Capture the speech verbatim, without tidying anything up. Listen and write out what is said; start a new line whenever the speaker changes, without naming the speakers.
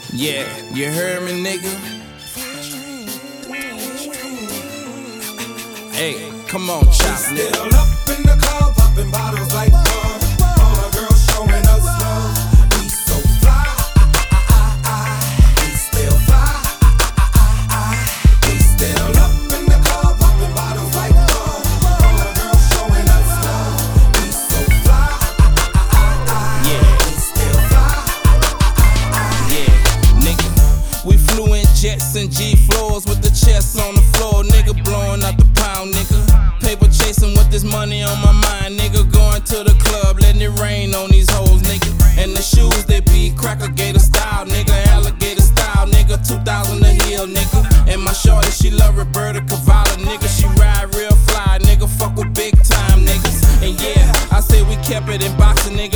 Yeah, you heard me, nigga? Hey, come on, chop, nigga.
Still up in the club, popping bottles like bug. All the girls showing us love. We so fly, we still fly. We still up in the club, popping bottles like bug. All the girls showing us love. We so fly,
Yeah,
we still fly.
yeah, nigga. We flew in jets and G floors with the chests on the floor, nigga, blowing out the pound, nigga. Paper chasing with this money on my mind, nigga. Going to the club, letting it rain on these hoes, nigga. And the shoes, they be cracker gator style, nigga. Alligator style, nigga. two thousand a heel, nigga. And my shorty, she love Roberta